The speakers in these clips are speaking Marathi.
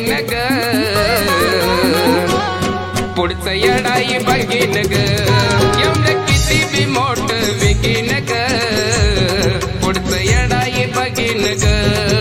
बघीन ग पुढचं येडाई बघीन ग एवढं किती बी मोठ विकीन ग पुढचं येडाई बघीन ग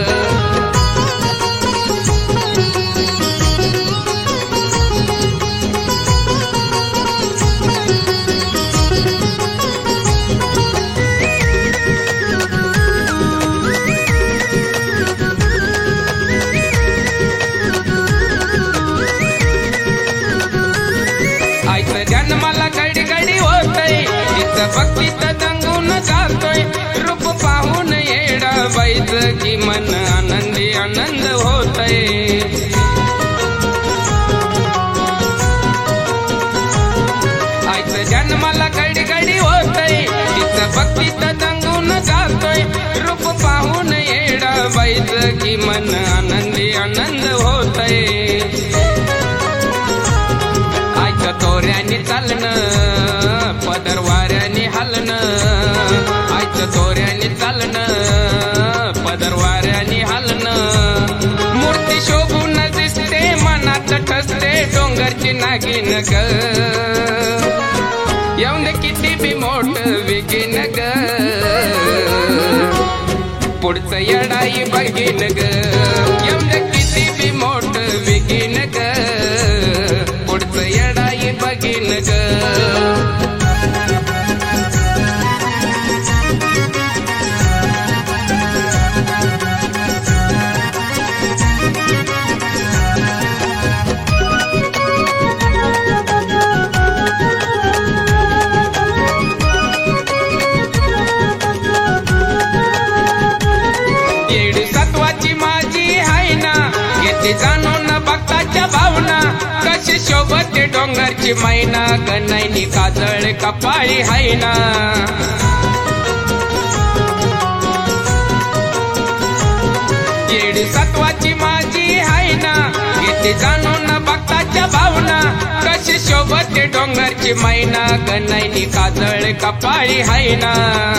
जन्माला घडी घडी होतय तिचं भक्तीत दंगून जातोय रूप पाहून येडा बाईच की मन आनंदी आनंद होतय आईचं जन्माला घडी घडी होतय तिचं भक्तीत दंगून जातोय रूप पाहून येडा बाईच की मन आनंदी आनंद होतय तोऱ्याने चालणं पदरवाऱ्याने हलणं आईचं तोऱ्याने चालणं पदरवाऱ्याने हलणं मूर्ती शोभून दिसते मनात ठसते डोंगरची नागिन ग येऊन किती बी मोठ विकीन ग पुढचं येडाई बघीन ग येऊन किती बी मोठ विकीन ग पुढचं येडाई बघीन ग येडी सत्वाची माझी हाय ना येते जाणून भक्ताच्या भावना कशी शोभते डोंगरची मैना कन्हाईनी काजळ कपाळी हाय ना येडी सत्वाची माझी हाय ना येते जाणून भक्ताच्या भावना कशी शोभते डोंगरची मैना कन्हाईनी काजळ कपाळी हाय ना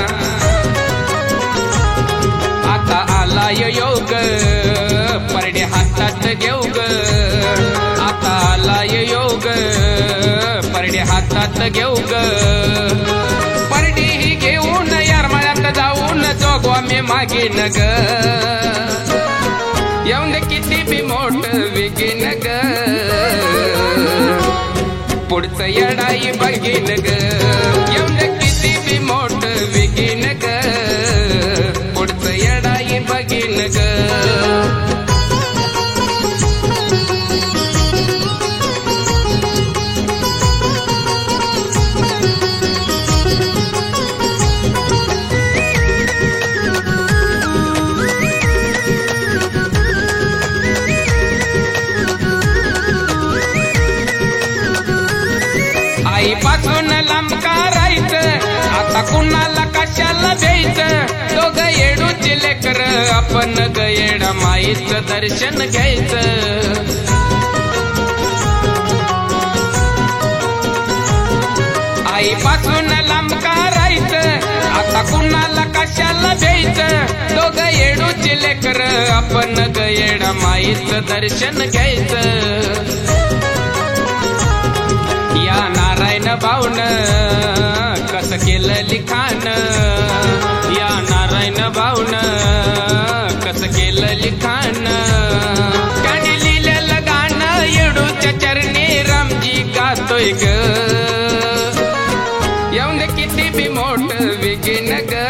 आता आलाय योग परडे हातात घेऊ ग आता आलाय योग परडे हातात घेऊ ग परडी ही घेऊन यारमाळ्यात जाऊन जोगवा मी मागीन ग येऊन किती बी मोठ विकीन ग पुढचं येडाई बघीन ग येऊन किती बी मोठ विकीन ग पुढचं येडाई बघीन ग आईपासून लांब करायचं आता कुणाला कशाला द्यायचं दोघं येडूची लेकर आपण ग येडा माईचं दर्शन घ्यायचं आईपासून लांब करायचं आता कुणाला कशाला द्यायचं दोघं येडूची लेकर आपण ग येडा माईचं दर्शन घ्यायचं या नारायण भाऊन कसं केलं लिखाण या नारायण भाऊन कसं केलं लिखाण त्याने लिहिलेलं गाणं येडूच्या चरणी रामजी गातोय ग येऊन किती बी मोठ विकीन ग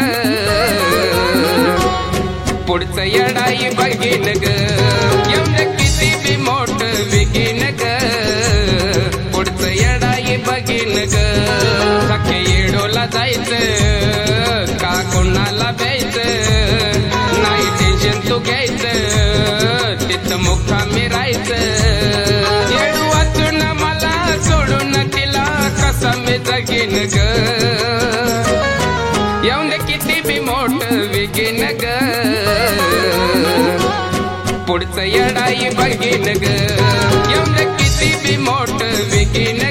पुढचं येडाई बघीन ग येऊन किती बी मोठ विकीन ग पुढचं येडाई बघीन ग सखे येडोला जायचं का कोणाला प्यायचं नाही टेन्शन तू घ्यायचं तिथं मुक्कामी राहायचं येडू वाचून मला सोडून तिला कसं मी जगीन ग येऊन किती बी मोठ विकीन ग पुढचं येडाई बघीन ग येऊन किती बी मोठ विकीन